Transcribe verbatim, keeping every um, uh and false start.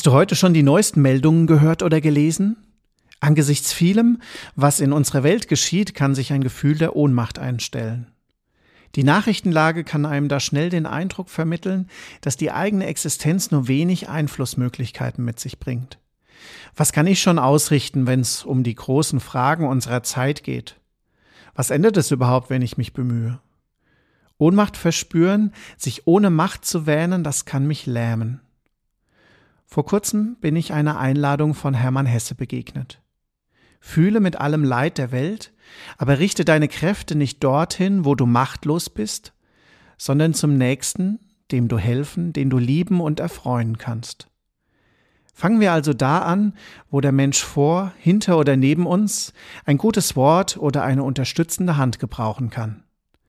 Hast du heute schon die neuesten Meldungen gehört oder gelesen? Angesichts vielem, was in unserer Welt geschieht, kann sich ein Gefühl der Ohnmacht einstellen. Die Nachrichtenlage kann einem da schnell den Eindruck vermitteln, dass die eigene Existenz nur wenig Einflussmöglichkeiten mit sich bringt. Was kann ich schon ausrichten, wenn es um die großen Fragen unserer Zeit geht? Was ändert es überhaupt, wenn ich mich bemühe? Ohnmacht verspüren, sich ohne Macht zu wähnen, das kann mich lähmen. Vor kurzem bin ich einer Einladung von Hermann Hesse begegnet. Fühle mit allem Leid der Welt, aber richte deine Kräfte nicht dorthin, wo du machtlos bist, sondern zum Nächsten, dem du helfen, den du lieben und erfreuen kannst. Fangen wir also da an, wo der Mensch vor, hinter oder neben uns ein gutes Wort oder eine unterstützende Hand gebrauchen kann.